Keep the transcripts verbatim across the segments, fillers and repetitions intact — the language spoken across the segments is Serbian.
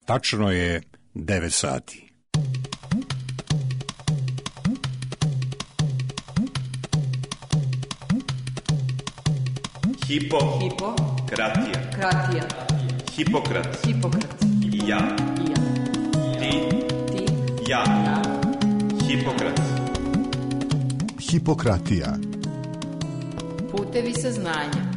Tačno je devet sati. Hipo, Hipo, kratija, kratija, Hipokrat, Hipokrat, i ja, i ja, ti, ti, ja, ja, Hipokrat. Hipokratija. putevi saznanja.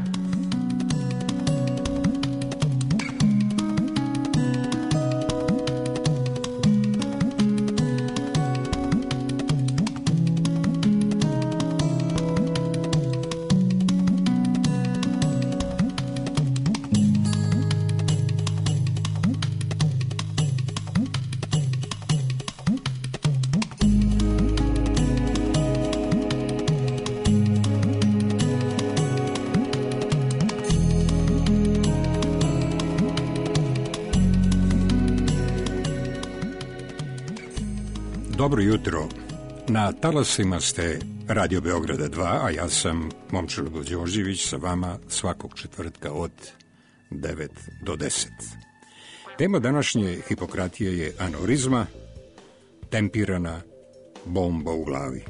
Dobro jutro. Na talasima ste Radio Beograda dva, a ja sam Momčilo Đorđević sa vama svakog četvrtka od devet do deset. Tema današnje Hipokratije je aneurizma, tempirana bomba u glavi.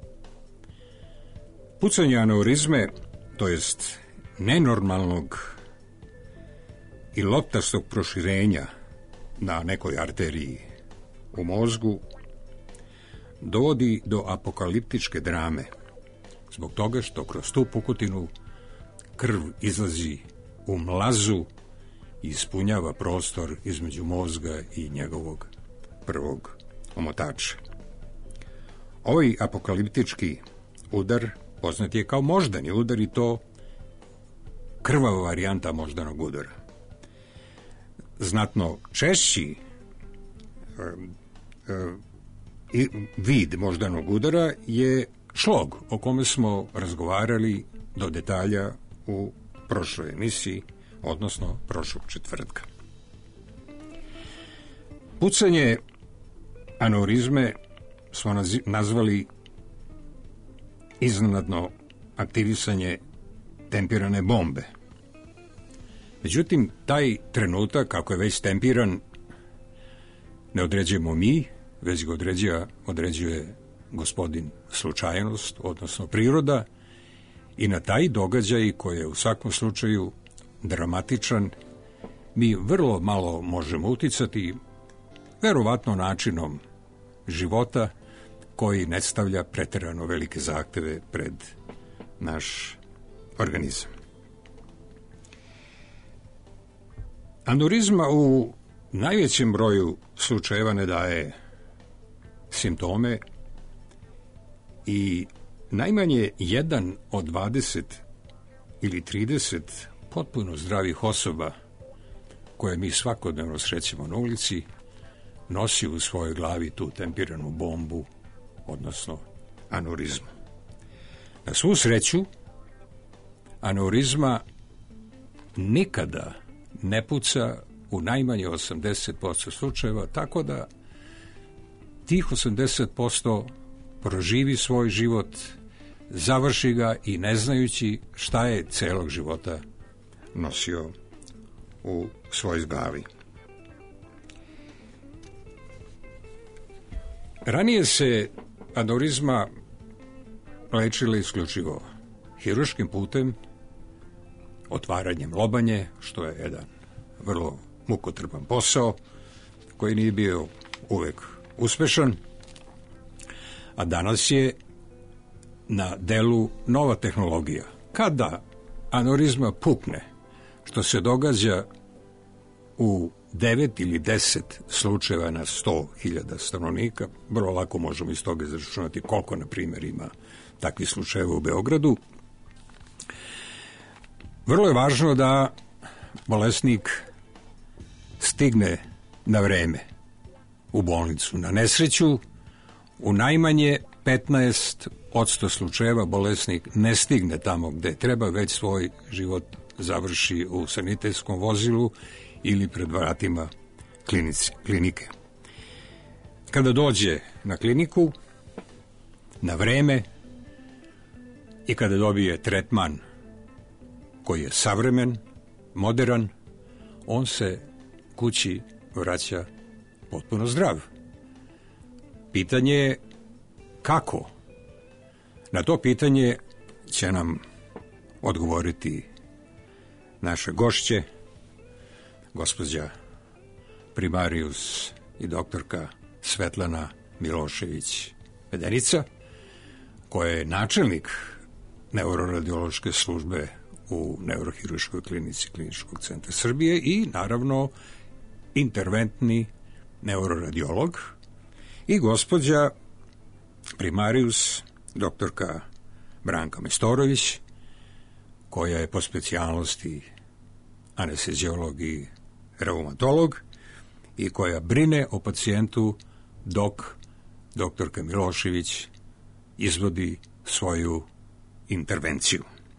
Pucanje aneurizme, to jest nenormalnog i loptastog proširenja na nekoj arteriji u mozgu, dovodi do apokaliptičke drame, zbog toga što kroz tu pukotinu krv izlazi u mlazu i ispunjava prostor između mozga i njegovog prvog omotača. Ovaj apokaliptički udar poznat je kao moždani udar i to krvava varijanta moždanog udara. Znatno češći um, um, i vid moždanog udara je šlog, o kome smo razgovarali do detalja u prošloj emisiji, odnosno prošlog četvrtka. Pucanje aneurizme smo nazvali iznenadno aktivisanje tempirane bombe. Međutim, taj trenutak, kako je već tempiran, ne određujemo mi, već ga određuje, određuje gospodin slučajnost, odnosno priroda, i na taj događaj, koji je u svakom slučaju dramatičan, mi vrlo malo možemo uticati, verovatno načinom života koji ne stavlja preterano velike zahteve pred naš organizam. Aneurizma u najvećem broju slučajeva ne daje simptome i najmanje jedan od dvadeset ili trideset potpuno zdravih osoba koje mi svakodnevno srećemo na ulici nosi u svojoj glavi tu tempiranu bombu, odnosno aneurizmu. Na svu sreću, aneurizma nikada ne puca u najmanje osamdeset posto slučajeva, tako da tih osamdeset posto proživi svoj život, završi ga i ne znajući šta je celog života nosio u svojoj glavi. Ranije se aneurizma lečila isključivo hirurškim putem, otvaranjem lobanje, što je jedan vrlo mukotrpan posao koji nije bio uvek uspešan, a danas je na delu nova tehnologija. Kada aneurizma pukne, što se događa u devet ili deset slučajeva na sto hiljada stanovnika, vrlo lako možemo iz toga izračunati koliko, na primjer, ima takvih slučajeva u Beogradu. Vrlo je važno da bolesnik stigne na vreme u bolnicu. Na nesreću, u najmanje petnaest posto slučajeva bolesnik ne stigne tamo gde treba, već svoj život završi u sanitetskom vozilu ili pred vratima klinici, klinike. Kada dođe na kliniku, na vreme, i kada dobije tretman koji je savremen, modern, on se kući vraća potpuno zdrav. Pitanje je kako? Na to pitanje će nam odgovoriti naše gošće, gospođa primarius i doktorka Svetlana Milošević-Vedenica, koja je načelnik neuroradiološke službe u Neurohirurškoj klinici Kliničkog centra Srbije i naravno interventni neuroradiolog, i gospođa primarius doktorka Branka Mestorović, koja je po specijalnosti anesteziolog i reumatolog i koja brine o pacijentu dok doktorka Milošević izvodi svoju intervenciju.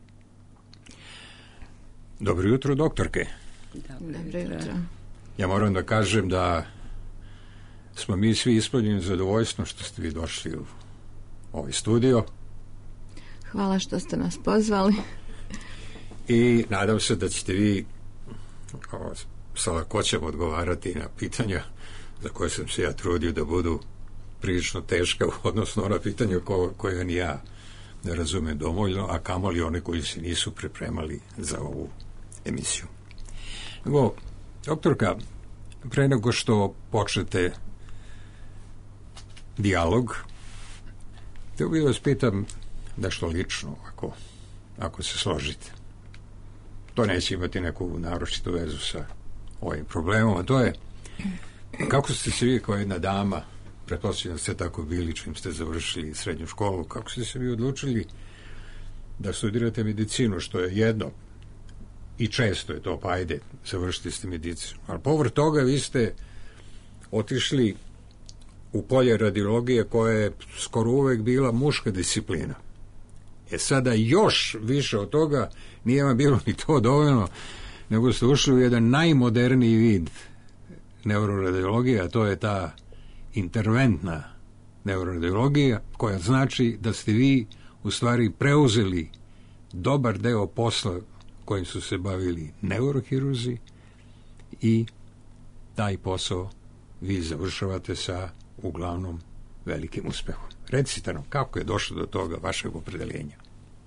Dobro jutro, doktorke. Dobro jutro. Ja moram da kažem da smo mi svi ispunjeni zadovoljstvom što ste vi došli u ovaj studio. Hvala što ste nas pozvali. I nadam se da ćete vi o, sa lakoćem odgovarati na pitanja za koje sam se ja trudio da budu prilično teška, odnosno ona pitanja ko, koje ni ja ne razumem dovoljno, a kamoli one koji se nisu pripremali za ovu emisiju. Nego, doktorka, pre nego što počnete dijalog, htio bih vas pitam nešto lično, ako, ako se složite. To neće imati neku naročitu vezu sa ovim problemom, a to je kako ste se vi kao jedna dama, pretpostavljam da ste tako bili čim ste završili srednju školu, kako ste se vi odlučili da studirate medicinu, što je jedno i često je to, pa ajde, završili ste medicinu. Ali povrh toga vi ste otišli u polje radiologije koja je skoro uvek bila muška disciplina. E sada još više od toga nije vam bilo ni to dovoljno, nego ste ušli u jedan najmoderniji vid neuroradiologije, a to je ta interventna neuroradiologija, koja znači da ste vi u stvari preuzeli dobar deo posla kojim su se bavili neurohirurzi i taj posao vi završavate sa uglavnom velikim uspehom. Recite nam, kako je došlo do toga vašeg opredeljenja?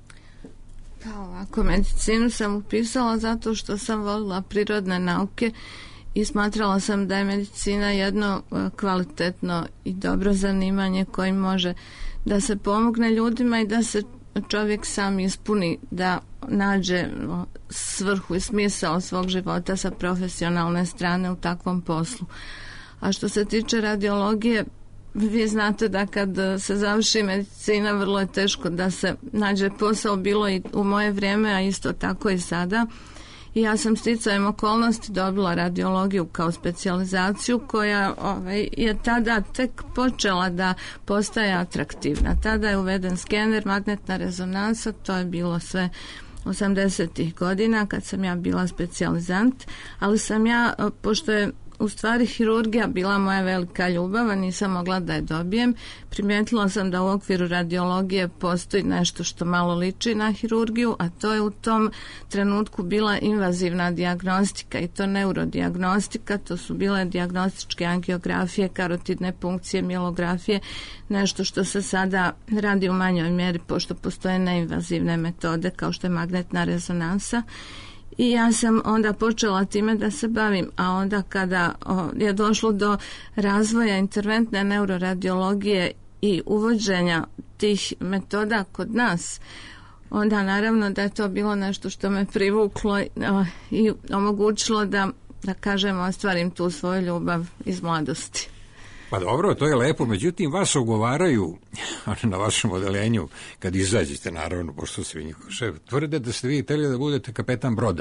Pa ovako, medicinu sam upisala zato što sam volila prirodne nauke i smatrala sam da je medicina jedno kvalitetno i dobro zanimanje koje može da se pomogne ljudima i da se čovjek sam ispuni, da nađe svrhu i smisao svog života sa profesionalne strane u takvom poslu. A što se tiče radiologije, vi znate da kad se završi medicina vrlo je teško da se nađe posao, bilo i u moje vrijeme, a isto tako i sada. I ja sam sticajem okolnosti dobila radiologiju kao specijalizaciju koja ovaj, je tada tek počela da postaje atraktivna. Tada je uveden skener, magnetna rezonansa, to je bilo sve osamdesetih godina kad sam ja bila specijalizant, ali sam ja, pošto je u stvari hirurgija bila moja velika ljubav, a nisam mogla da je dobijem, primijetila sam da u okviru radiologije postoji nešto što malo liči na hirurgiju, a to je u tom trenutku bila invazivna dijagnostika i to neurodijagnostika, to su bile dijagnostičke angiografije, karotidne punkcije, mielografije, nešto što se sada radi u manjoj mjeri pošto postoje neinvazivne metode kao što je magnetna rezonansa. I ja sam onda počela time da se bavim, a onda kada o, je došlo do razvoja interventne neuroradiologije i uvođenja tih metoda kod nas, onda naravno da je to bilo nešto što me privuklo o, i omogućilo da, da kažem, ostvarim tu svoju ljubav iz mladosti. Pa dobro, to je lepo, međutim vas ogovaraju na vašem odeljenju, kad izađete, naravno, pošto ste vi njihov šef, tvrde da ste vi htjeli da budete kapetan broda.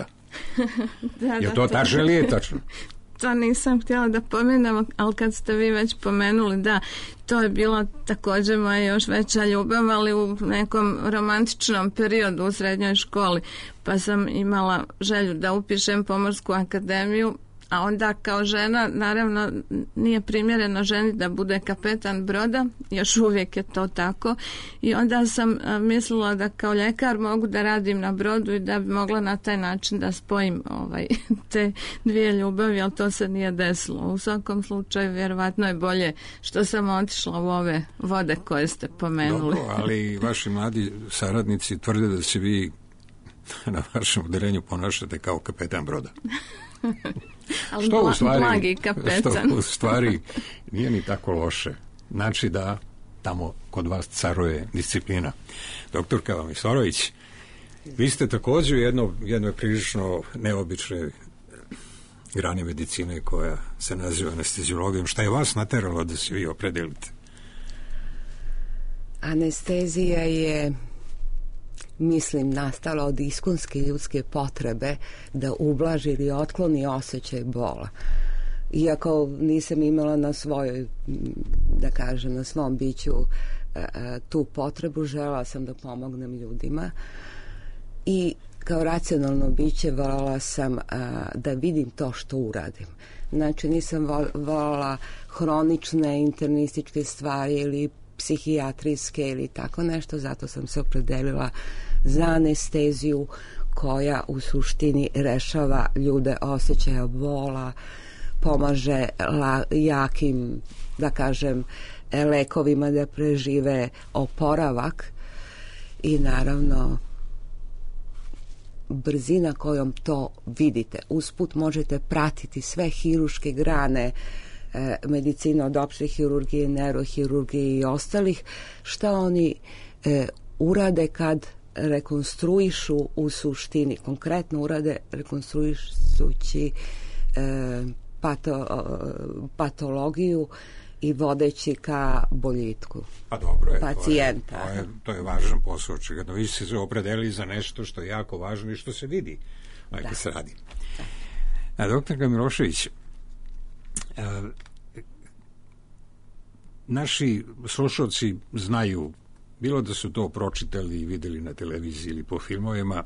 da, je da, to tačno ili je tačno? To nisam htjela da pomenem, ali kad ste vi već pomenuli, da, to je bila također moja još veća ljubav, ali u nekom romantičnom periodu u srednjoj školi, pa sam imala želju da upišem Pomorsku akademiju, A onda kao žena, naravno, nije primjereno ženi da bude kapetan broda, još uvijek je to tako. I onda sam a, mislila da kao ljekar mogu da radim na brodu i da bi mogla na taj način da spojim ovaj, te dvije ljubavi, ali to se nije desilo. U svakom slučaju, vjerovatno je bolje što sam otišla u ove vode koje ste pomenuli. Dobro, ali vaši mladi saradnici tvrde da se vi na vašem udarenju ponašate kao kapetan broda. Ali što bla, u stvari, blagi kapetan. Što u stvari nije ni tako loše. Znači da tamo kod vas caruje disciplina. Doktorka Vamisorović, vi ste također u jedno, jednoj prilično neobičnoj grani medicine koja se naziva anesteziologijom. Šta je vas nateralo da se vi opredelite? Anestezija je, mislim, nastala od iskonske ljudske potrebe da ublaži ili otkloni osjećaj bola. Iako nisam imala na svojoj, da kažem, na svom biću tu potrebu, želela sam da pomognem ljudima i kao racionalno biće voljela sam da vidim to što uradim. Znači nisam voljela hronične internističke stvari ili psihijatrijske ili tako nešto, zato sam se opredelila za anesteziju koja u suštini rešava ljude osjećaja bola, pomaže la, jakim, da kažem, lekovima da prežive oporavak i naravno brzina kojom to vidite. Usput možete pratiti sve hiruške grane e, medicine od opšte hirurgije, neurohirurgije i ostalih, šta oni e, urade kad rekonstruišu u suštini, konkretno urade rekonstruišući e, pato, patologiju i vodeći ka boljitku pa dobro je, pacijenta. To je, to je, to je važan posao. Očigledno vi ste se opredelili za nešto što je jako važno i što se vidi da se radi. Da. A, doktorka Milošević, a, naši slušalci znaju, bilo da su to pročitali i videli na televiziji ili po filmovima,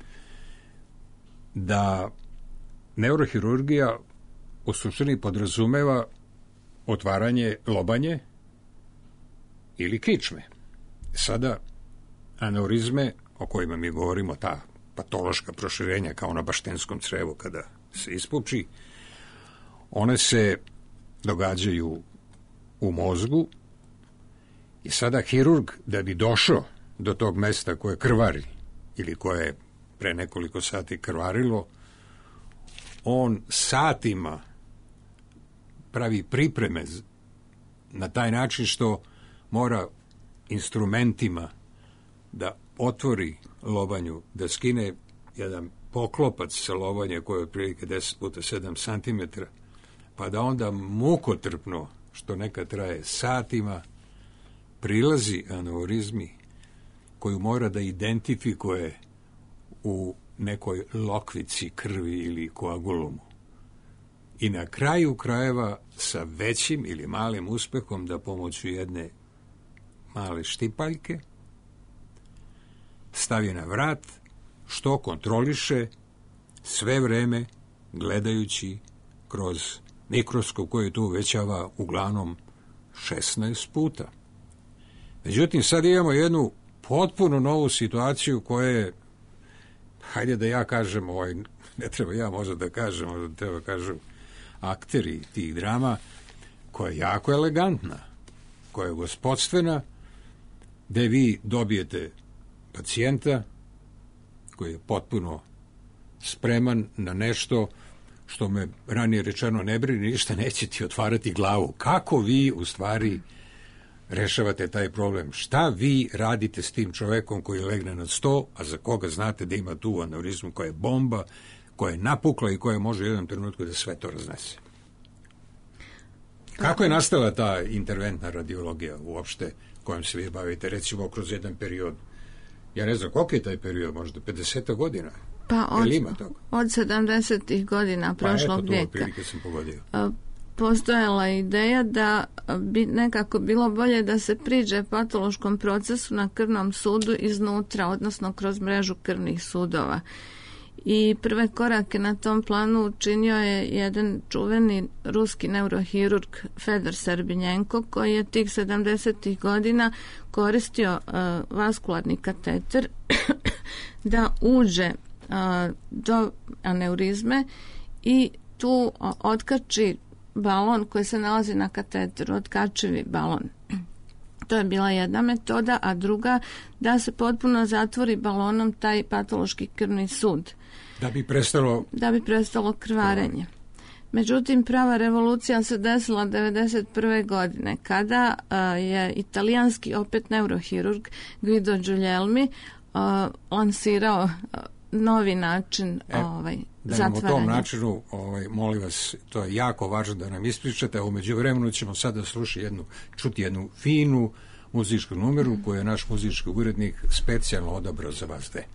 da neurohirurgija u suštini podrazumeva otvaranje lobanje ili kičme. Sada aneurizme o kojima mi govorimo, ta patološka proširenja kao na baštenskom crevu kada se ispuči, one se događaju u mozgu i sada hirurg da bi došao do tog mesta koje krvari ili koje je pre nekoliko sati krvarilo, on satima pravi pripreme na taj način što mora instrumentima da otvori lobanju, da skine jedan poklopac sa lobanje koje je otprilike deset puta sedam centimetara, pa da onda mukotrpno, što nekad traje satima, prilazi aneurizmi koju mora da identifikuje u nekoj lokvici krvi ili koagulumu. I na kraju krajeva sa većim ili malim uspehom da pomoću jedne male štipaljke stavi na vrat, što kontroliše sve vreme gledajući kroz mikroskop koji to uvećava uglavnom šesnaest puta. Međutim, sad imamo jednu potpuno novu situaciju koja je, hajde da ja kažem, ovaj, ne treba ja možda da kažem, možda treba kažem akteri tih drama, koja je jako elegantna, koja je gospodstvena, gde vi dobijete pacijenta koji je potpuno spreman na nešto što me ranije rečeno ne brini, ništa neće ti otvarati glavu. Kako vi u stvari rešavate taj problem? Šta vi radite s tim čovekom koji legne na sto, a za koga znate da ima tu aneurizmu koja je bomba, koja je napukla i koja može u jednom trenutku da sve to raznese? Kako je nastala ta interventna radiologija uopšte kojom se vi bavite, recimo kroz jedan period? Ja ne znam koliko je taj period, možda pedeset godina? Pa od, od sedamdesetih godina prošlog pa, eto, vijeka. Prilike sam pogodio. Postojala je ideja da bi nekako bilo bolje da se priđe patološkom procesu na krvnom sudu iznutra, odnosno kroz mrežu krvnih sudova. i prve korake na tom planu učinio je jedan čuveni ruski neurohirurg Fedor Serbinjenko, koji je tih sedamdesetih godina koristio uh, vaskularni kateter da uđe uh, do aneurizme i tu uh, otkači balon koji se nalazi na kateteru, otkačivi balon. To je bila jedna metoda, a druga da se potpuno zatvori balonom taj patološki krvni sud. Da bi prestalo... Da bi prestalo krvarenje. Međutim, prava revolucija se desila devedeset prve godine, kada uh, je italijanski opet neurohirurg Guido Giulielmi uh, lansirao uh, novi način e, ovaj, da zatvaranja. Da nam o tom načinu, ovaj, molim vas, to je jako važno da nam ispričate, a u međuvremenu ćemo sada slušati jednu, čuti jednu finu muzičku numeru koju je naš muzički urednik specijalno odabrao za vas dve.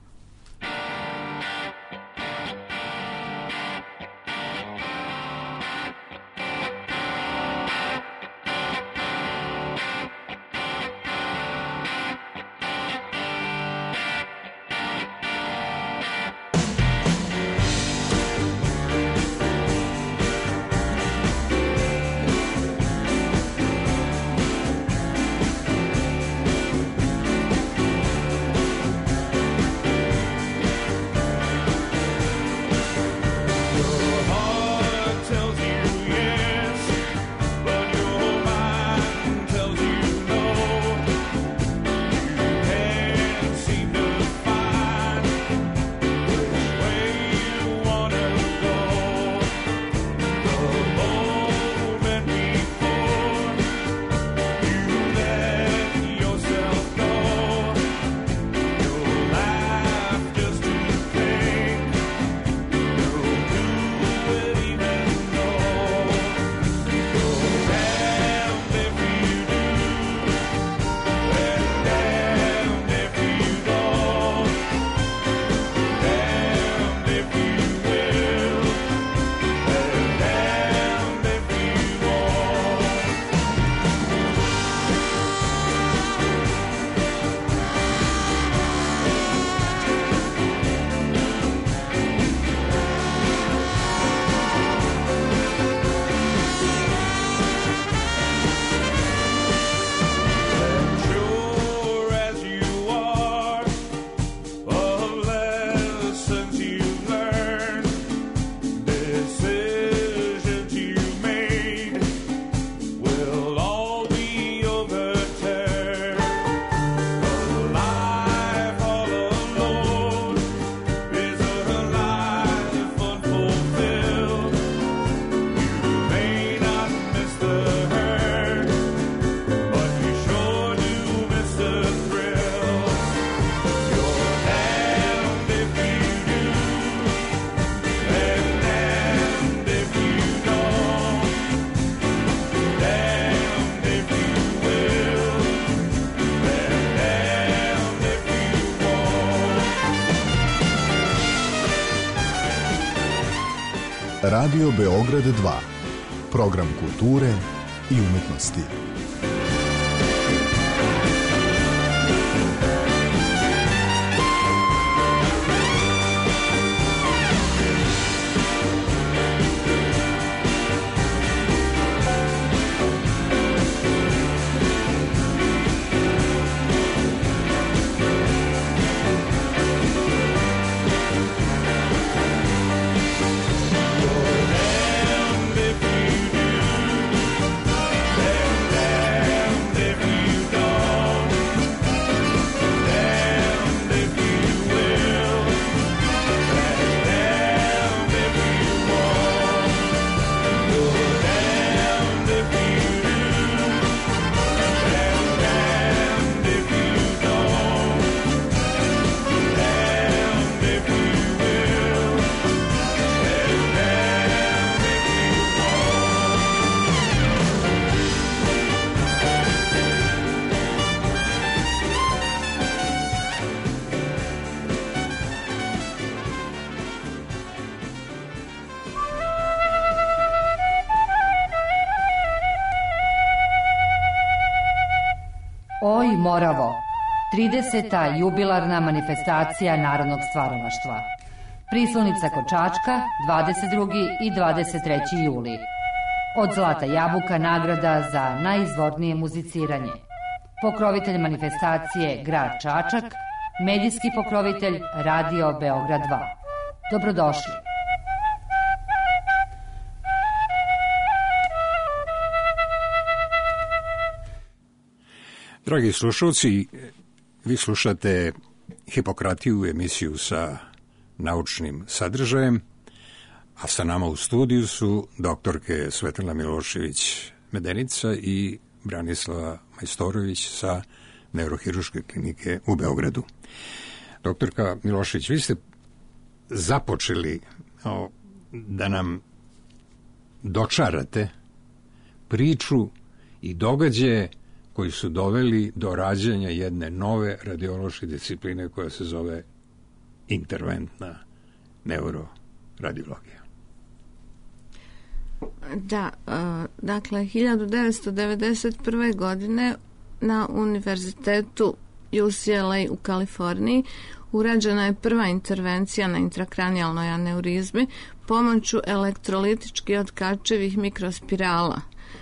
Radio Beograd dva, program kulture i umetnosti. Oj Moravo, trideseta jubilarna manifestacija narodnog stvaralaštva. Prislonica kod Čačka, dvadeset drugi i dvadeset treći juli. Od Zlata jabuka nagrada za najizvornije muziciranje. Pokrovitelj manifestacije Grad Čačak, medijski pokrovitelj Radio Beograd dva. Dobrodošli. Dragi slušalci, vi slušate Hipokratiju, emisiju sa naučnim sadržajem, a sa nama u studiju su doktorke Svetlana Milošević-Medenica i Branislava Majstorović sa Neurohirurške klinike u Beogradu. Doktorka Milošević, vi ste započeli o, da nam dočarate priču i događaje koji su doveli do rađanja jedne nove radiološke discipline koja se zove interventna neuroradiologija. Da, dakle, hiljadu devetsto devedeset prve. godine na univerzitetu U C L A u Kaliforniji urađena je prva intervencija na intrakranijalnoj aneurizmi pomoću elektrolitički otkačivih mikrospirala.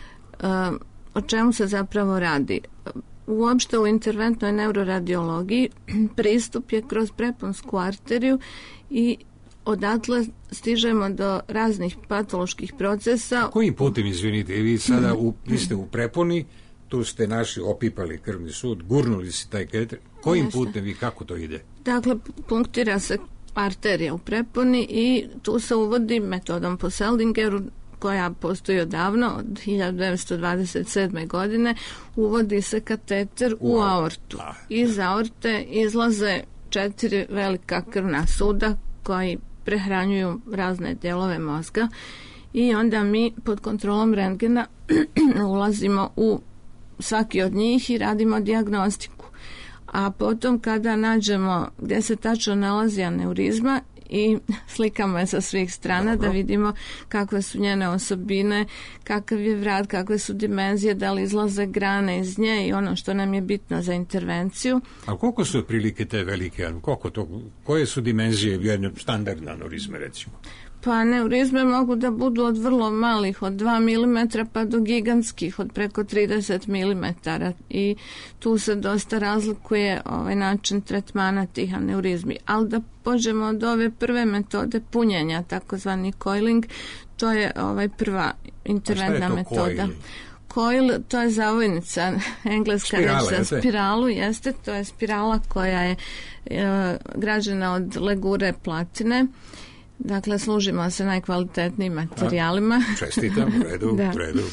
O čemu se zapravo radi? Uopšte u interventnoj neuroradiologiji pristup je kroz preponsku arteriju i odatle stižemo do raznih patoloških procesa. Kojim putem, izvinite, vi sada u, vi ste u preponi, tu ste naši opipali krvni sud, gurnuli si taj kateter. Kojim Jeste. putem vi, kako to ide? Dakle, punktira se arterija u preponi i tu se uvodi metodom po Seldingeru, koja postoji odavno, od hiljadu devetsto dvadeset sedme. godine, uvodi se kateter u, u aortu. Iz aorte izlaze četiri velika krvna suda koji prehranjuju razne dijelove mozga i onda mi pod kontrolom rentgena ulazimo u svaki od njih i radimo dijagnostiku. A potom kada nađemo gdje se tačno nalazi aneurizma i slikamo je sa svih strana Dobro. da vidimo kakve su njene osobine, kakav je vrat, kakve su dimenzije, da li izlaze grane iz nje i ono što nam je bitno za intervenciju. A koliko su otprilike te velike, koliko to, koje su dimenzije jedne standardne aneurizme recimo? Pa aneurizme mogu da budu od vrlo malih, od dva milimetra pa do gigantskih, od preko trideset milimetara i tu se dosta razlikuje ovaj način tretmana tih aneurizmi. Ali da pođemo od ove prve metode punjenja, takozvani coiling, to je ovaj prva interventna metoda. Coil? Coil, to je zavojnica, engleska reč za spiralu, jeste, to je spirala koja je e, građena od legure platine. Dakle, služimo se najkvalitetnijim materijalima. A, čestitam, u redu, da. u redu.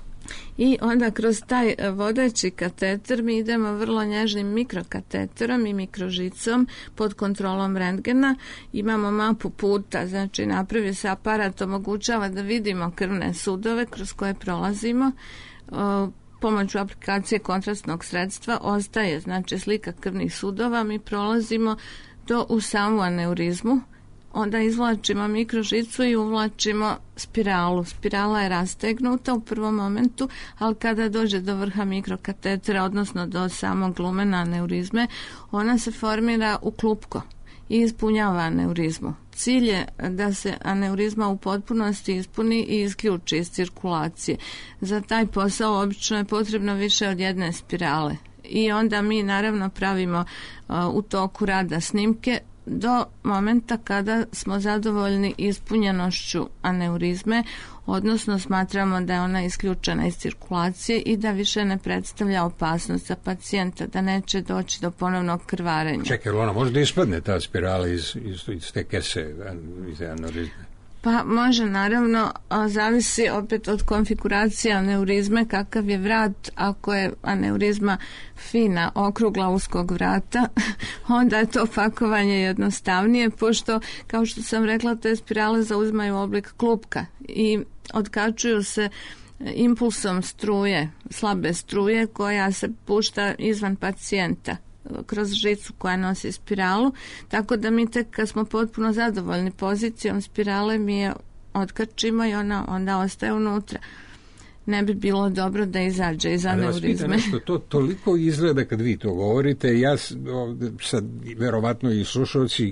I onda kroz taj vodeći kateter mi idemo vrlo nježnim mikrokateterom i mikrožicom pod kontrolom rentgena. Imamo mapu puta, znači napravi se aparat, omogućava da vidimo krvne sudove kroz koje prolazimo. O, pomoću aplikacije kontrastnog sredstva ostaje, znači, slika krvnih sudova, mi prolazimo do u samu aneurizmu. Onda izvlačimo mikrožicu i uvlačimo spiralu. Spirala je rastegnuta u prvom momentu, ali kada dođe do vrha mikrokatetera, odnosno do samog lumena aneurizme, ona se formira u klupko i ispunjava aneurizmu. Cilj je da se aneurizma u potpunosti ispuni i isključi iz cirkulacije. Za taj posao obično je potrebno više od jedne spirale. I onda mi naravno pravimo uh, u toku rada snimke do momenta kada smo zadovoljni ispunjenošću aneurizme, odnosno smatramo da je ona isključena iz cirkulacije i da više ne predstavlja opasnost za pacijenta, da neće doći do ponovnog krvarenja. Čekaj, ona može da ispadne ta spirala iz, iz, iz te kese, iz aneurizme? Pa može, naravno, zavisi opet od konfiguracije aneurizme, kakav je vrat. Ako je aneurizma fina, okrugla, uskog vrata, onda je to pakovanje jednostavnije, pošto, kao što sam rekla, te spirale zauzimaju oblik klupka i otkačuju se impulsom struje, slabe struje koja se pušta izvan pacijenta kroz žicu koja nosi spiralu, tako da mi tek kad smo potpuno zadovoljni pozicijom spirale mi je otkačimo i ona onda ostaje unutra. Ne bi bilo dobro da izađe iz aneurizme. Nešto, to toliko izgleda kad vi to govorite, ja sad verovatno i slušalci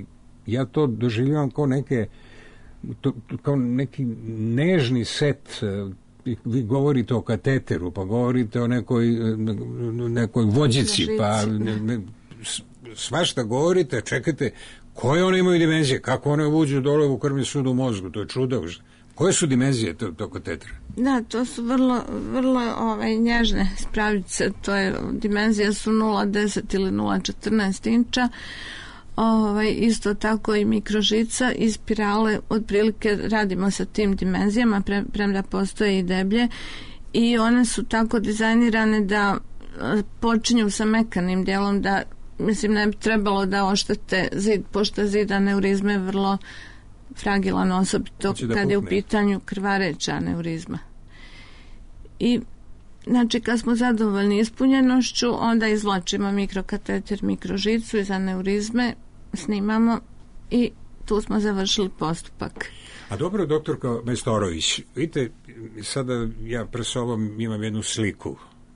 ja to doživljavam kao neke to, kao neki nežni set. Vi govorite o kateteru, pa govorite o nekoj, nekoj vođici, pa ne, svašta govorite, čekajte, koje one imaju dimenzije, kako one uđu dole u krvni sud u mozgu, to je čudo. Koje su dimenzije tog to katetra? Da, to su vrlo, vrlo ovaj, nježne spravice, to je, dimenzije su nula zarez deset ili nula zarez četrnaest inča, ovaj, isto tako i mikrožica i spirale, otprilike radimo sa tim dimenzijama, pre, premda postoje i deblje, i one su tako dizajnirane da počinju sa mekanim dijelom, da, mislim, ne bi trebalo da oštete zid, pošto zid aneurizme je vrlo fragilan, osobito znači kad je u pitanju krvareća aneurizma. I znači kad smo zadovoljni ispunjenošću, onda izvlačimo mikrokateter, mikrožicu iz aneurizme, snimamo i tu smo završili postupak. A dobro, doktorka Majstorović, vidite, sada ja pre sobom imam jednu sliku.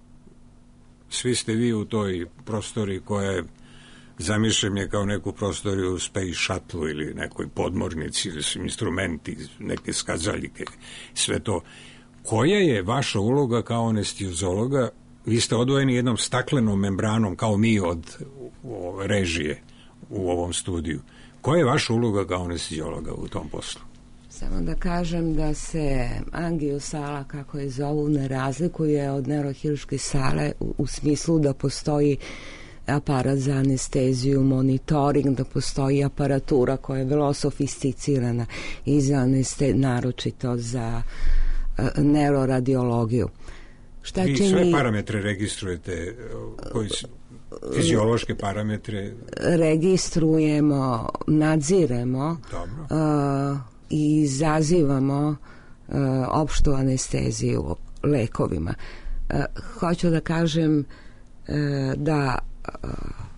Svi ste vi u toj prostori koja je, zamišljam je kao neku prostoriju u Space Shuttle ili nekoj podmornici, ili su instrumenti, neke skazaljike, sve to. Koja je vaša uloga kao anestezologa? Vi ste odvojeni jednom staklenom membranom, kao mi od režije u ovom studiju. Koja je vaša uloga kao anestezologa u tom poslu? Samo da kažem da se angiosala, kako je zovu, ne razlikuje od neurohirurške sale u, u smislu da postoji aparat za anesteziju, monitoring, da postoji aparatura koja je vrlo sofisticirana i za aneste, naročito za uh, neuroradiologiju. Šta Vi čini... sve parametre registrujete, koji su fiziološke parametre? Registrujemo, nadziremo uh, i izazivamo uh, opštu anesteziju lekovima. Uh, hoću da kažem uh, da uh,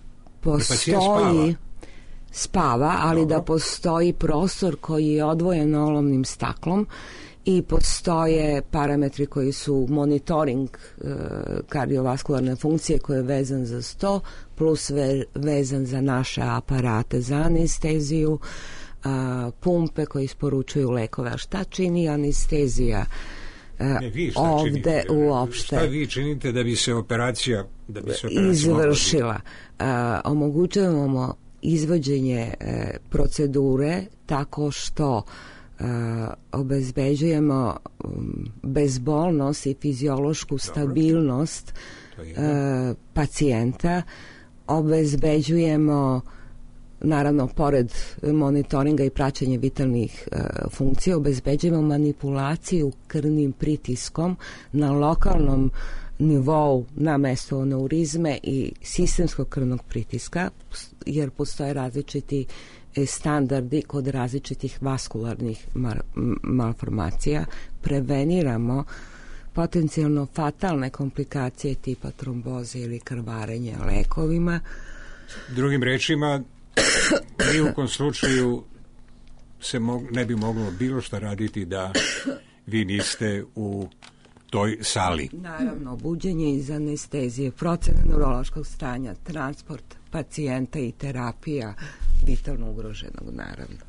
postoji spava, ali Dobro. da postoji prostor koji je odvojen olovnim staklom i postoje parametri koji su monitoring uh, kardiovaskularne funkcije koji je vezan za sto, plus ve, vezan za naše aparate za anesteziju, uh, pumpe koji isporučuju lekove. A šta čini anestezija uh, ne, vi šta ovde činite? uopšte? Šta vi činite da bi se operacija, da bi se operacija izvršila? Uh, omogućavamo izvođenje uh, procedure tako što Uh, obezbeđujemo um, bezbolnost i fiziološku Dobro. stabilnost uh, pacijenta, obezbeđujemo, naravno, pored monitoringa i praćenja vitalnih uh, funkcija, obezbeđujemo manipulaciju krvnim pritiskom na lokalnom nivou na mesto aneurizme i sistemskog krvnog pritiska, jer postoje različiti standardi kod različitih vaskularnih malformacija. Preveniramo potencijalno fatalne komplikacije tipa tromboze ili krvarenja lekovima. Drugim rečima, ni u kom slučaju se mog, ne bi moglo bilo šta raditi da vi niste u toj sali. Naravno, buđenje iz anestezije, procena neurološkog stanja, transport pacijenta i terapija vitalno ugroženog, naravno.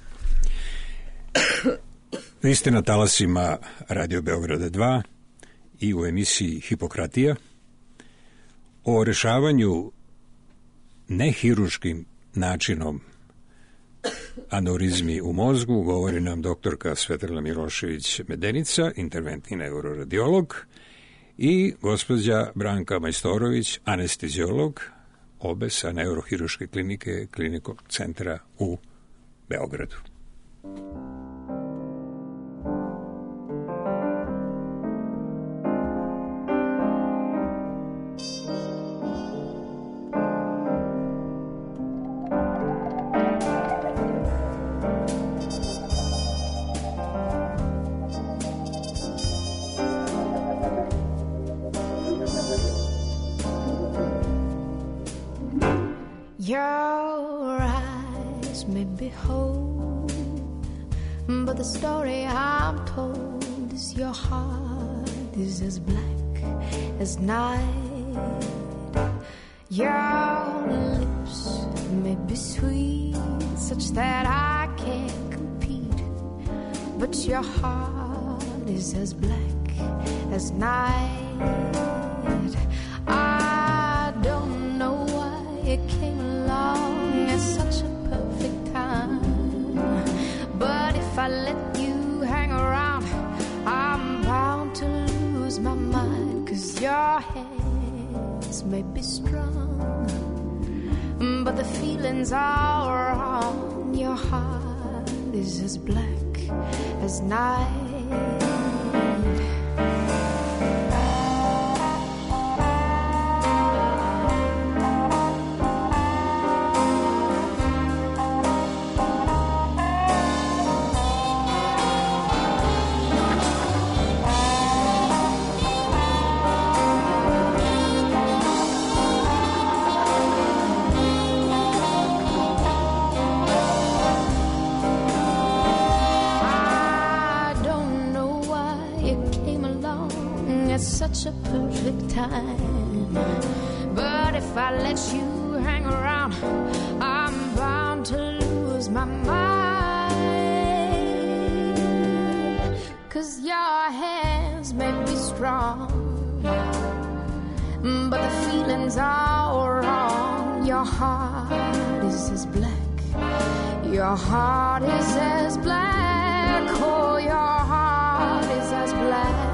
Vi ste na talasima Radio Beograda dva i u emisiji Hipokratija o rešavanju nehiruškim načinom aneurizmi u mozgu govori nam doktorka Svetlana Milošević-Medenica, interventni neuroradiolog, i gospođa Branka Majstorović, anesteziolog, obe sa neurohiruške klinike Klinikog centra u Beogradu. Your eyes may behold, but the story I'm told is your heart is as black as night. Your lips lips may be sweet, such that I can't compete, but your heart is as black as night. I don't know why it came along at such a perfect time, but if I let you hang around, I'm bound to lose my mind, 'cause your hands may be strong, but the feelings are wrong. Your heart is as black as night. Such a perfect time, but if I let you hang around, I'm bound to lose my mind, 'cause your hands may be strong, but the feelings are wrong. Your heart is as black, your heart is as black, oh, your heart is as black.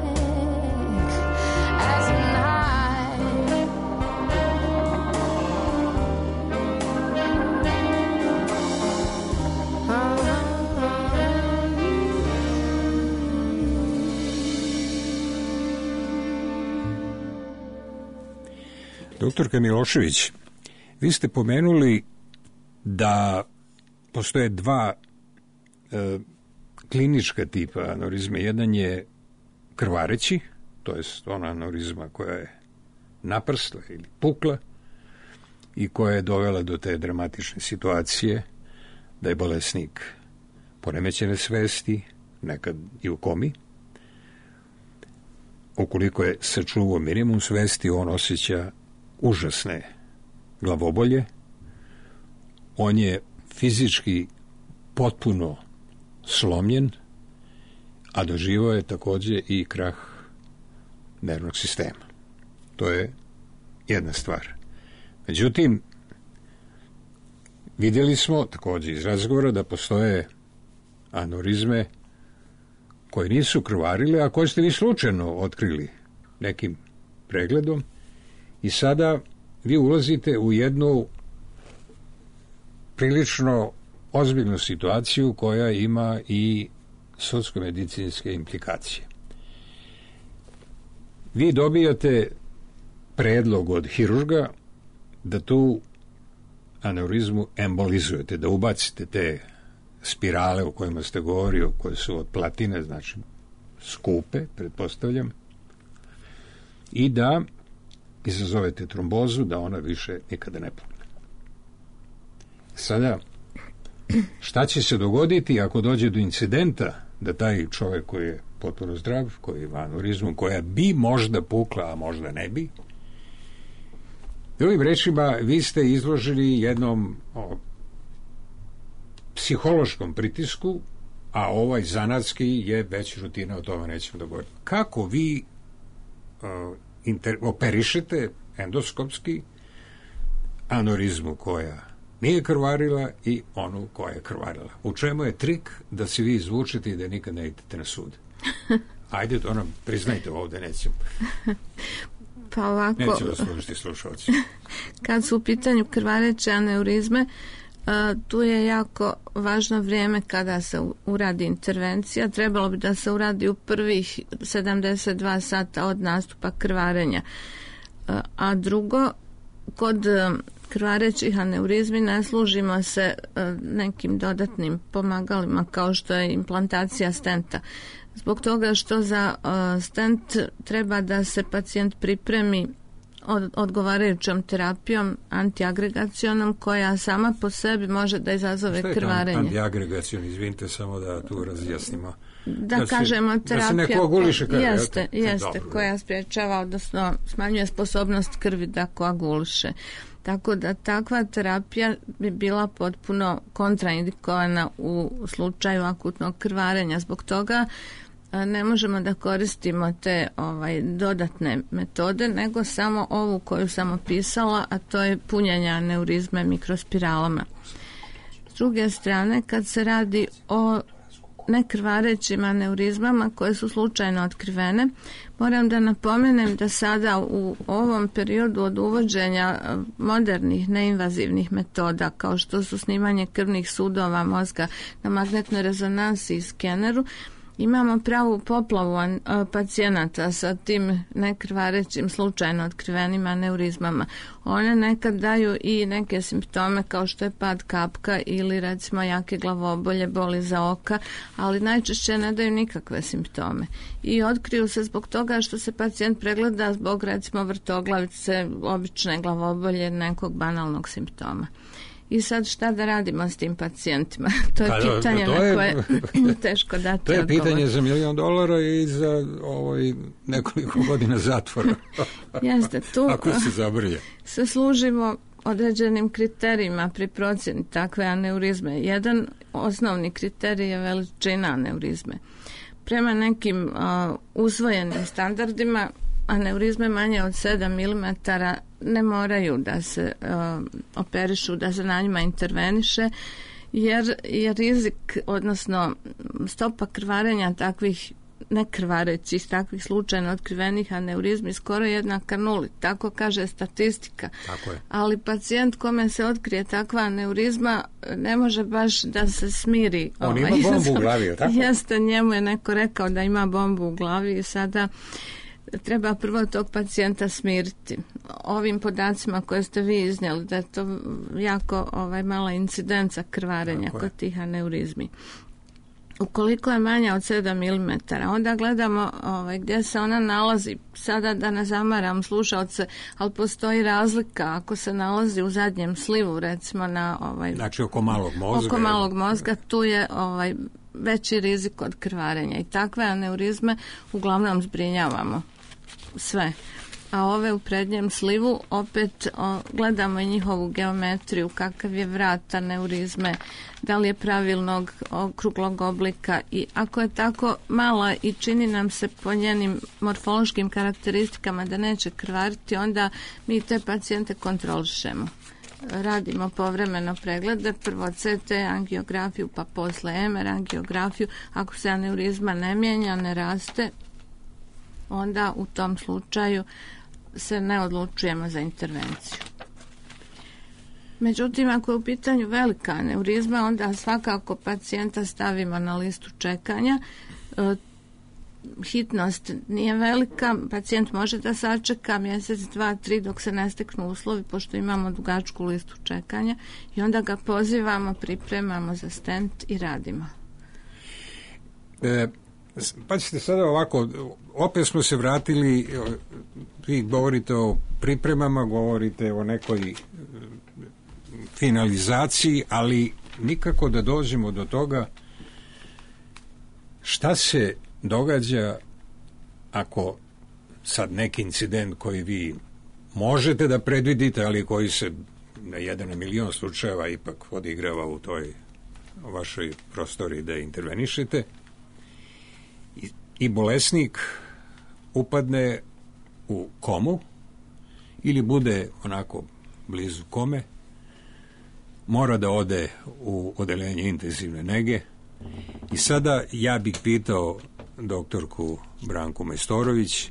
Doktorka Milošević, vi ste pomenuli da postoje dva e, klinička tipa anorizme. Jedan je krvareći, to je ona anorizma koja je naprsla ili pukla i koja je dovela do te dramatične situacije da je bolesnik poremećene svesti, nekad i u komi. Ukoliko je sačuvao minimum svesti, on osjeća užasne glavobolje, on je fizički potpuno slomljen, a doživao je takođe i krah nervnog sistema. To je jedna stvar. Međutim, vidjeli smo takođe iz razgovora da postoje anorizme koje nisu krvarile, a koje ste vi slučajno otkrili nekim pregledom, i sada vi ulazite u jednu prilično ozbiljnu situaciju koja ima i sudsko-medicinske implikacije. Vi dobijate predlog od hirurga da tu aneurizmu embolizujete, da ubacite te spirale o kojima ste govorio, koje su od platine, znači skupe, pretpostavljam, i da izazovete trombozu, da ona više nikada ne pukne. Sada, šta će se dogoditi ako dođe do incidenta da taj čovjek koji je potpuno zdrav, koji ima aneurizmu, koja bi možda pukla, a možda ne bi, drugim rečima, vi ste izloženi jednom o, psihološkom pritisku, a ovaj zanatski je već rutina, o tome nećemo da govoriti. Kako vi o, inter, operišete endoskopski aneurizmu koja nije krvarila i onu koja je krvarila? U čemu je trik da se vi izvučete i da nikad ne idete na sud? Ajde, to nam priznajte ovde, nećemo. Pa ovako, nećemo da služiti slušalci. Kad su u pitanju krvareće aneurizme, Uh, tu je jako važno vrijeme kada se uradi intervencija. Trebalo bi da se uradi u prvih sedamdeset dva sata od nastupa krvarenja. Uh, a drugo, kod uh, krvarećih aneurizmi ne služimo se uh, nekim dodatnim pomagalima kao što je implantacija stenta. Zbog toga što za uh, stent treba da se pacijent pripremi od, odgovarajućom terapijom antiagregacionom koja sama po sebi može da izazove krvarenje. Šta je antiagregacion? Izvinite, samo da tu razjasnimo. Da, da kažemo se, terapija da se ne koaguliše krv. Jeste, jeste, koja spriječava, odnosno smanjuje sposobnost krvi da koaguliše. Tako da takva terapija bi bila potpuno kontraindikovana u slučaju akutnog krvarenja. Zbog toga ne možemo da koristimo te ovaj, dodatne metode, nego samo ovu koju sam opisala, a to je punjenje aneurizme mikrospiralama. S druge strane, kad se radi o nekrvarećim aneurizmama koje su slučajno otkrivene, moram da napomenem da sada u ovom periodu od uvođenja modernih neinvazivnih metoda kao što su snimanje krvnih sudova mozga na magnetnoj rezonansi i skeneru, imamo pravu poplavu pacijenata sa tim nekrvarećim slučajno otkrivenim aneurizmama. One nekad daju i neke simptome kao što je pad kapka ili recimo jake glavobolje, boli za oka, ali najčešće ne daju nikakve simptome. I otkriju se zbog toga što se pacijent pregleda zbog recimo vrtoglavice, obične glavobolje, nekog banalnog simptoma. I sad šta da radimo s tim pacijentima? To je pa, pitanje to na je, koje teško dati to je odgovor. pitanje za milion dolara i za ovaj, nekoliko godina zatvora. Jeste, tu ako se zabrije. Se služimo određenim kriterijima pri procjeni takve aneurizme. Jedan osnovni kriterij je veličina aneurizme. Prema nekim uh, usvojenim standardima aneurizme manje od sedam milimetara ne moraju da se uh, operišu, da se na njima interveniše, jer je rizik, odnosno stopa krvarenja takvih nekrvarećih, takvih slučajno otkrivenih aneurizmi skoro jednaka nuli. Tako kaže statistika. Tako je. Ali pacijent kome se otkrije takva aneurizma ne može baš da se smiri. On ovaj, ima bombu u glavi, tako? Jeste, njemu je neko rekao da ima bombu u glavi i sada treba prvo tog pacijenta smiriti. Ovim podacima koje ste vi iznijeli, da je to jako ovaj, mala incidenca krvarenja kod tih aneurizmi. Ukoliko je manja od sedam milimetara, onda gledamo ovaj, gdje se ona nalazi. Sada da ne zamaram slušalce, ali postoji razlika ako se nalazi u zadnjem slivu, recimo na... Ovaj, znači oko malog mozga. Oko malog mozga, tu je ovaj, veći rizik od krvarenja. I takve aneurizme uglavnom zbrinjavamo sve. A ove u prednjem slivu opet o, gledamo i njihovu geometriju, kakav je vrat aneurizme, da li je pravilnog okruglog oblika, i ako je tako mala i čini nam se po njenim morfološkim karakteristikama da neće krvariti, onda mi te pacijente kontrolišemo. Radimo povremeno preglede, prvo C T angiografiju, pa posle M R angiografiju. Ako se aneurizma ne mijenja, ne raste, onda u tom slučaju se ne odlučujemo za intervenciju. Međutim, ako je u pitanju velika aneurizma, onda svakako pacijenta stavimo na listu čekanja. E, hitnost nije velika, pacijent može da sačeka mjesec, dva, tri dok se ne steknu uslovi, pošto imamo dugačku listu čekanja, i onda ga pozivamo, pripremamo za stent i radimo. E, pa ćete sada ovako, opet smo se vratili, vi govorite o pripremama, govorite o nekoj finalizaciji, ali nikako da dođemo do toga šta se događa ako sad neki incident koji vi možete da predvidite, ali koji se na jedan na milion slučajeva ipak odigrava u toj vašoj prostoriji da intervenišete, i, i bolesnik upadne u komu ili bude onako blizu kome, mora da ode u odeljenje intenzivne nege. I sada ja bih pitao doktorku Branku Majstorović,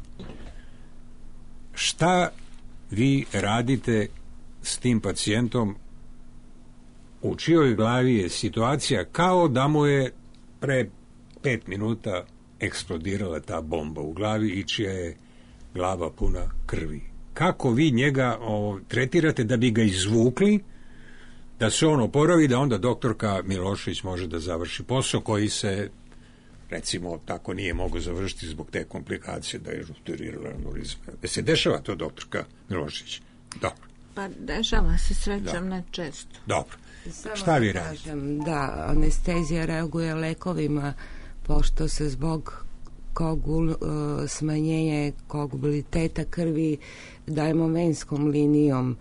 šta vi radite s tim pacijentom u čijoj glavi je situacija kao da mu je pre pet minuta eksplodirala ta bomba u glavi i čija je glava puna krvi. Kako vi njega o, tretirate da bi ga izvukli, da se on oporavi, da onda doktorka Milošević može da završi posao koji se, recimo, tako nije mogao završiti zbog te komplikacije da je rupturirala aneurizma. Da se dešava to, doktorka Milošević? Dobro. Pa dešava se, srećom, ne često. Dobro. Samo šta vi da radite? Kažem, da, anestezija reaguje lekovima, pošto se zbog kogul, uh, smanjenje koaguliteta krvi dajemo venskom linijom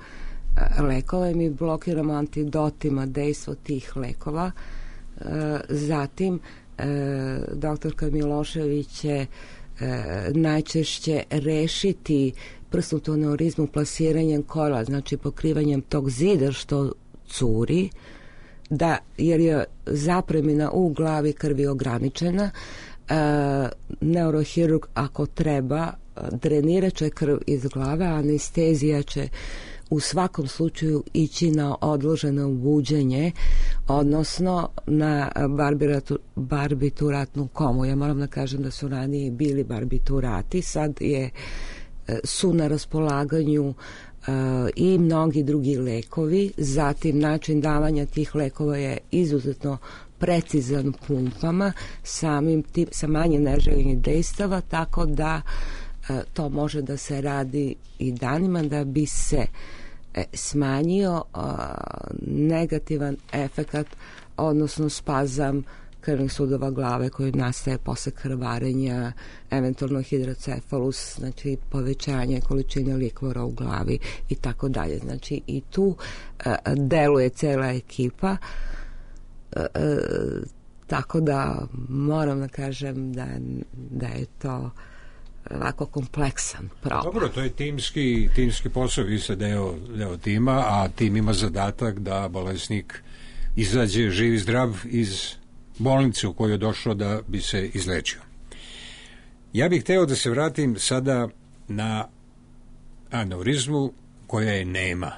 lekova i mi blokiramo antidotima dejstvo tih lekova. Zatim doktorka Milošević će najčešće rešiti prsnutu aneurizmu plasiranjem kola, znači pokrivanjem tog zida što curi, da, jer je zapremina u glavi krvi ograničena. E, neurohirurg ako treba drenirat će krv iz glave, a anestezija će u svakom slučaju ići na odloženo buđenje, odnosno na barbituratnu komu. Ja moram da kažem da su ranije bili barbiturati, sad je, su na raspolaganju uh, i mnogi drugi lekovi. Zatim način davanja tih lekova je izuzetno precizan pumpama, samim tim, sa manje neželjenih dejstava, tako da uh, to može da se radi i danima da bi se e, smanjio uh, negativan efekat, odnosno spazam krvnih sudova glave koji nastaje posle krvarenja, eventualno hidrocefalus, znači povećanje količine likvora u glavi i tako dalje. Znači i tu uh, deluje cela ekipa, uh, uh, tako da moram da kažem da, da je to ovako kompleksan problem. Dobro, to je timski, timski posao, vi ste deo, deo tima, a tim ima zadatak da bolesnik izađe živ i zdrav iz bolnice u kojoj je došlo da bi se izlečio. Ja bih hteo da se vratim sada na aneurizmu koja je nema.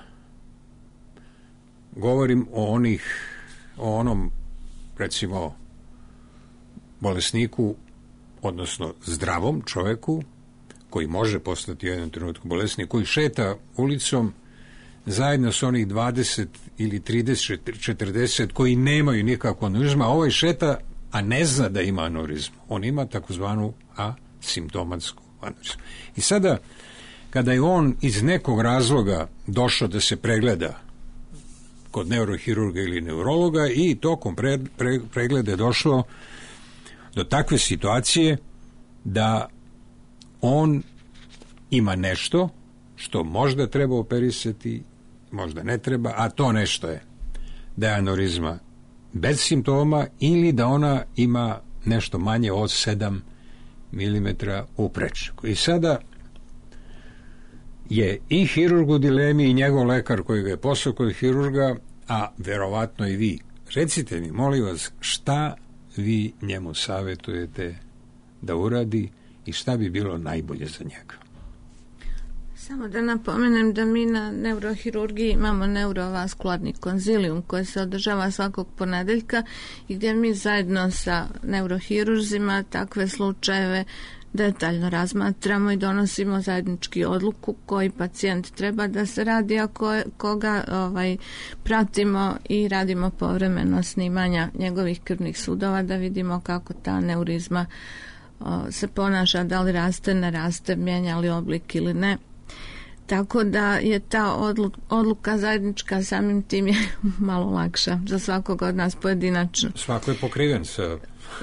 Govorim o onih, o onom, recimo, bolesniku, odnosno zdravom čoveku, koji može postati u jednom trenutku bolesnik, koji šeta ulicom zajedno s onih dvadeset ili trideset, četrdeset koji nemaju nikakvu aneurizmu, a ovaj šeta, a ne zna da ima aneurizmu. On ima takozvanu asimptomatsku aneurizmu. I sada, kada je on iz nekog razloga došao da se pregleda kod neurohirurga ili neurologa i tokom pre, pre, pregleda je došlo do takve situacije da on ima nešto što možda treba operisati, možda ne treba, a to nešto je da je aneurizma bez simptoma ili da ona ima nešto manje od sedam milimetara u prečniku. I sada je i hirurg u dilemi i njegov lekar koji ga je poslao kod hirurga, a verovatno i vi. Recite mi, molim vas, šta vi njemu savjetujete da uradi i šta bi bilo najbolje za njega? Samo da napomenem da mi na neurohirurgiji imamo neurovaskularni konzilijum koji se održava svakog ponedeljka i gdje mi zajedno sa neurohirurzima takve slučajeve detaljno razmatramo i donosimo zajednički odluku koji pacijent treba da se radi, a ko, koga ovaj, pratimo i radimo povremeno snimanja njegovih krvnih sudova da vidimo kako ta aneurizma o, se ponaša, da li raste, ne raste, mijenja li oblik ili ne. Tako da je ta odluka, odluka zajednička, samim tim je malo lakša za svakog od nas pojedinačno. Svako je pokriven sa...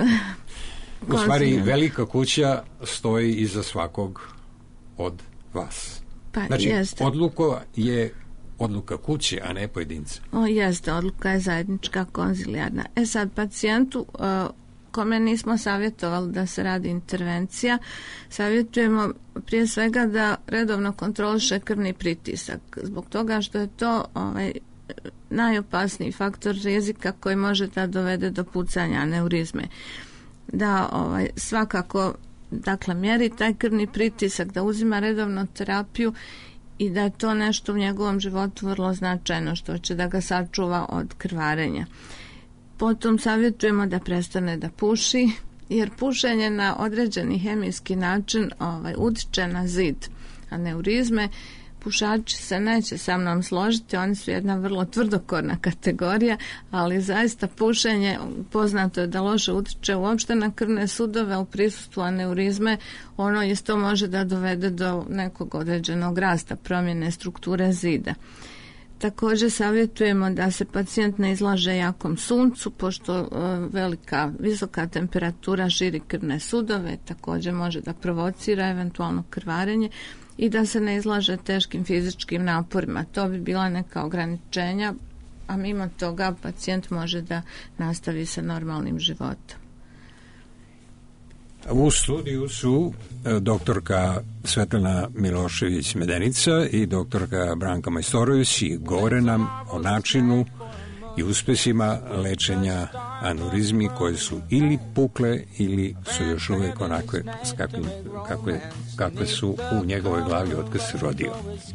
U stvari, velika kuća stoji iza svakog od vas. Pa, znači, jeste. odluka je odluka kuće, a ne pojedinca. O, jeste, odluka je zajednička konzilijarna. E sad, pacijentu uh, kome nismo savjetovali da se radi intervencija, savjetujemo prije svega da redovno kontroliše krvni pritisak, zbog toga što je to ovaj, najopasniji faktor rizika koji može da dovede do pucanja aneurizme. Da ovaj, svakako dakle mjeri taj krvni pritisak, da uzima redovno terapiju i da je to nešto u njegovom životu vrlo značajno što će da ga sačuva od krvarenja. Potom savjetujemo da prestane da puši, jer pušenje na određeni hemijski način ovaj, utiče na zid aneurizme. Pušači se neće sa mnom složiti, oni su jedna vrlo tvrdokorna kategorija, ali zaista pušenje poznato je da loše utiče uopšte na krvne sudove, u prisustvu aneurizme ono isto može da dovede do nekog određenog rasta, promjene strukture zida. Također savjetujemo da se pacijent ne izlaže jakom suncu, pošto uh, velika, visoka temperatura širi krvne sudove, također može da provocira eventualno krvarenje, i da se ne izlaže teškim fizičkim naporima. To bi bila neka ograničenja, a mimo toga pacijent može da nastavi sa normalnim životom. U studiju su doktorka Svetlana Milošević-Medenica i doktorka Branka Majstorović i govore nam o načinu i uspesima lečenja anurizmi koje su ili pukle ili su još uvijek onakve kakve, kakve, kakve su u njegovoj glavi od kad se rodio.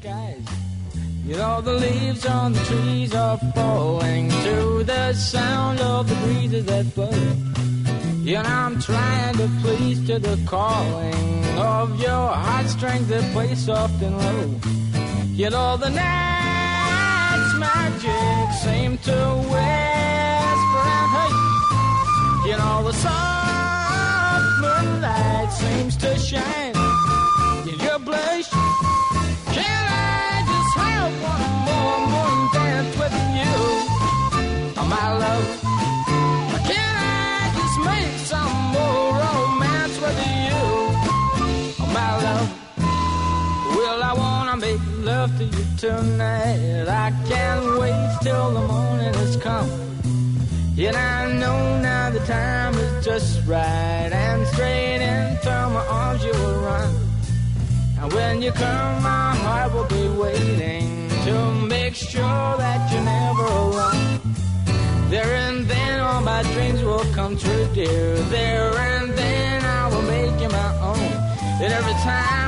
You know the leaves on the trees are falling to the sound of the breezes that blow. And I'm trying to please to the calling of your heartstrings that play soft and low. You know the night's magic seem to whisper and hush. You know the soft moonlight seems to shine in your blush. Can I just have one more moon dance with you, oh, my love? Can I just make some more romance with you, oh, my love? Well, I wanna make love to you tonight. I can't wait till the morning has come. And I know now the time is just right, and straight into my arms you will run. And when you come, my heart will be waiting to make sure that you're never alone. There and then all my dreams will come true, dear. There and then I will make you my own. And every time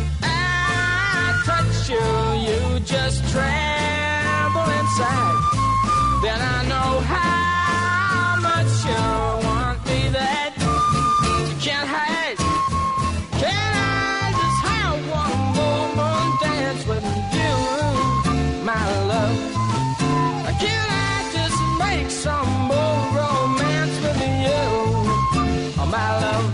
I touch you, you just tremble inside. Then I know how much you want me that you can't hide. Can I just have one more moon dance with you, my love? Can I just make some more romance with you, oh, my love?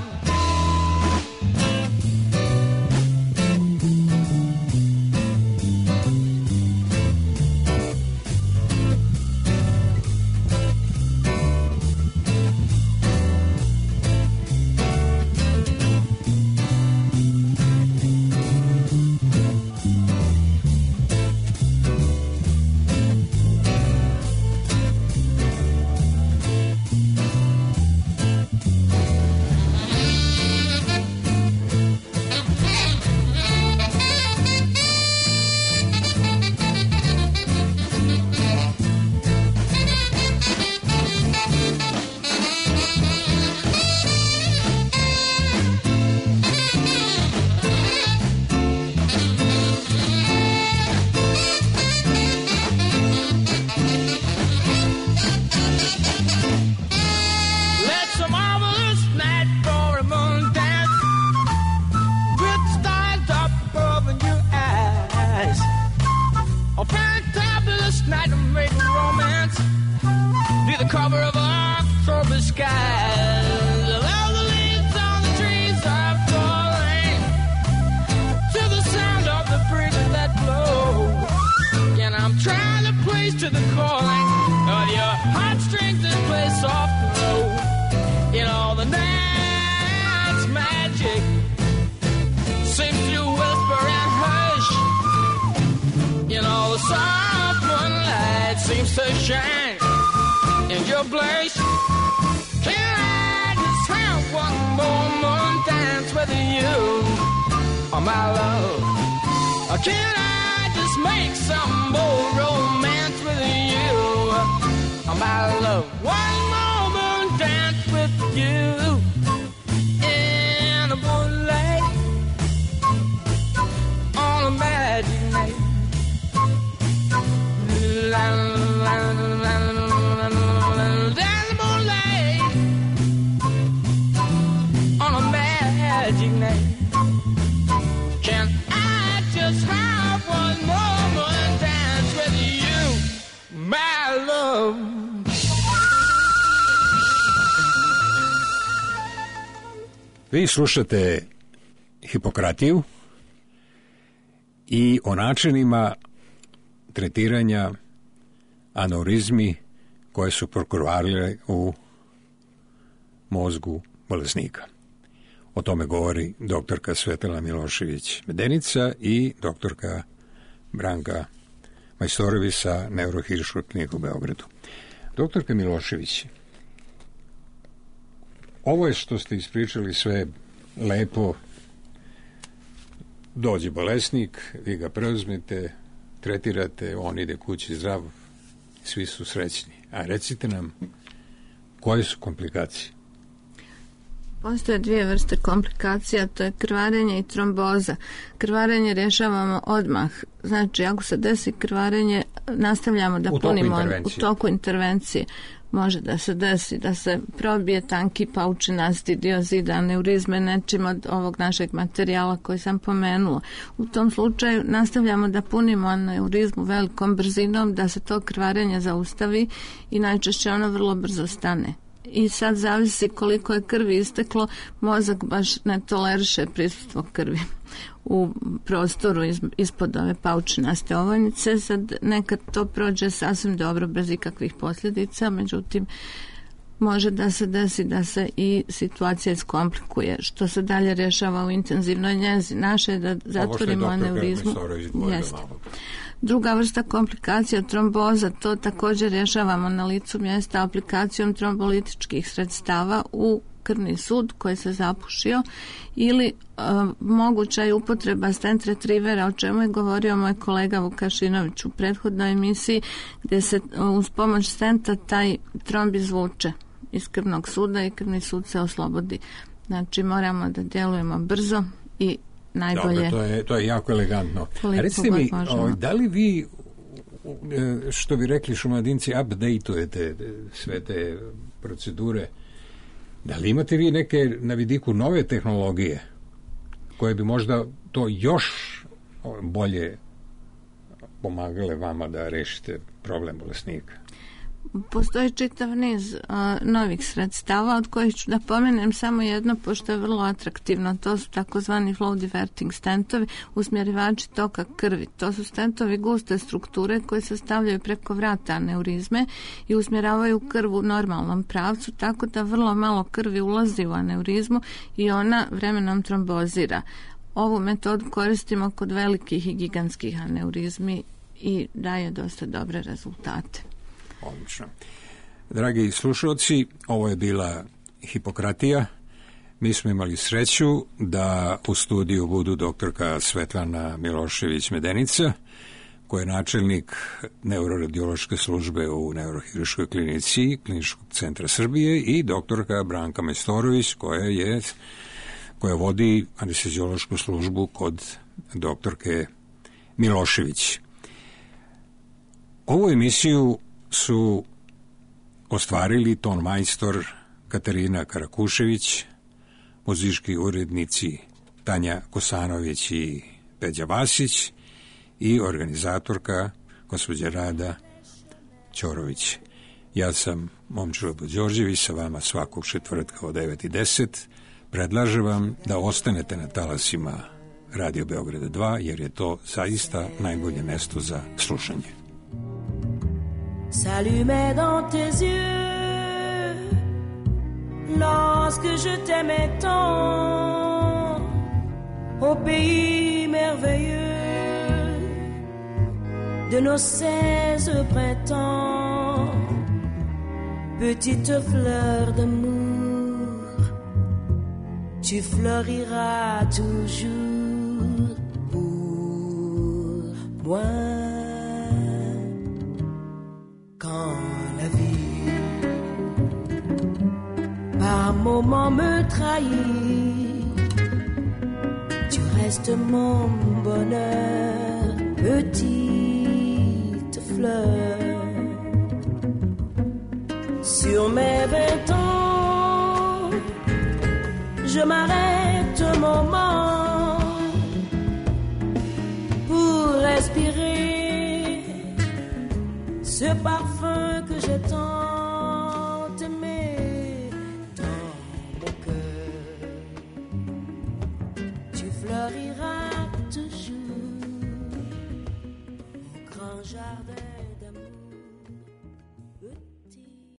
Vi slušate Hipokratiju i o načinima tretiranja aneurizmi koje su prokrvarile u mozgu bolesnika. O tome govori doktorka Svetlana Milošević-Medenica i doktorka Branka Majstorović sa Neurohirurškog klinike u Beogradu. Doktorka Milošević, ovo je što ste ispričali sve lepo. Dođe bolesnik, vi ga preuzmete, tretirate, on ide kući zdrav, svi su srećni. A recite nam, koje su komplikacije? Postoje dvije vrste komplikacija, to je krvarenje i tromboza. Krvarenje rješavamo odmah. Znači, ako se desi krvarenje, nastavljamo da u punimo toku u toku intervencije. Može da se desi da se probije tanki paučinasti dio zida aneurizme nečim od ovog našeg materijala koji sam pomenula. U tom slučaju nastavljamo da punimo aneurizmu velikom brzinom da se to krvarenje zaustavi i najčešće ono vrlo brzo stane. I sad zavisi koliko je krvi isteklo, mozak baš ne toleriše prisustvo krvi u prostoru ispod ove paučinaste ovojnice. Sad nekad to prođe sasvim dobro bez ikakvih posljedica, međutim može da se desi da se i situacija iskomplikuje, što se dalje rješava u intenzivnoj njezi. Naše je da zatvorimo aneurizmu. Druga vrsta komplikacija, tromboza, to također rješavamo na licu mjesta aplikacijom trombolitičkih sredstava u krvni sud koji se zapušio ili e, moguća je upotreba stent retrievera, o čemu je govorio moj kolega Vukašinović u prethodnoj emisiji, gdje se uz pomoć stenta taj tromb izvuče iz krvnog suda i krvni sud se oslobodi. Znači moramo da djelujemo brzo i najbolje. Dobro, to je, to je jako elegantno. Recite mi, o, da li vi, što bi rekli šumadinci, update-ujete sve te procedure? Da li imate vi neke na vidiku nove tehnologije koje bi možda to još bolje pomagale vama da rešite problem bolesnika? Postoji čitav niz uh, novih sredstava, od kojih ću da pomenem samo jedno, pošto je vrlo atraktivno. To su takozvani flow diverting stentovi, usmjerivači toka krvi. To su stentovi guste strukture koji se stavljaju preko vrata aneurizme i usmjeravaju krv u normalnom pravcu, tako da vrlo malo krvi ulazi u aneurizmu i ona vremenom trombozira. Ovu metodu koristimo kod velikih i gigantskih aneurizmi i daje dosta dobre rezultate. Odlično. Dragi slušalci, ovo je bila Hipokratija. Mi smo imali sreću da u studiju budu doktorka Svetlana Milošević-Medenica, koja je načelnik neuroradiološke službe u Neurohirurškoj klinici Kliničkog centra Srbije, i doktorka Branka Majstorović, koja je koja vodi anesteziološku službu kod doktorke Milošević. Ovu emisiju su ostvarili ton majstor Katarina Karakušević, muzički urednici Tanja Kosanović i Peđa Vasić i organizatorka gospođa Rada Ćorović. Ja sam Momčilo Đorđević, sa vama svakog četvrtka od devet i deset. Predlažem vam da ostanete na talasima Radio Beograda dva, jer je to zaista najbolje mesto za slušanje. S'allumait dans tes yeux lorsque je t'aimais tant au pays merveilleux de nos seize printemps, petite fleur d'amour, tu fleuriras toujours pour moi. Quand la vie par moments me trahit, tu restes mon bonheur, petite fleur. Sur mes vingt ans, je m'arrête un moment pour respirer ce parfum que j'ai tant aimé dans mon cœur. Tu fleuriras toujours au grand jardin